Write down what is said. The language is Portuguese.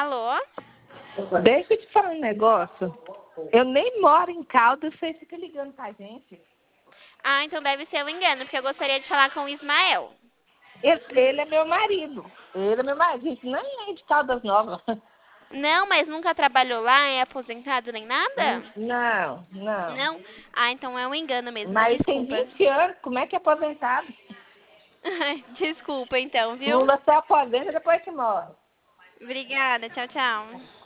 Alô? Deixa eu te falar um negócio. Eu nem moro em Caldas, você fica ligando pra gente. Ah, então deve ser um engano, porque eu gostaria de falar com o Ismael. Ele é meu marido. Ele é meu marido. A gente nem é de Caldas Novas. Não, mas nunca trabalhou lá, é aposentado nem nada? Não, não. Não? Ah, então é um engano mesmo, Mas tem desculpa. 20 anos, como é que é aposentado? Desculpa então, viu? Lula só aposenta depois que morre. Obrigada, tchau, tchau.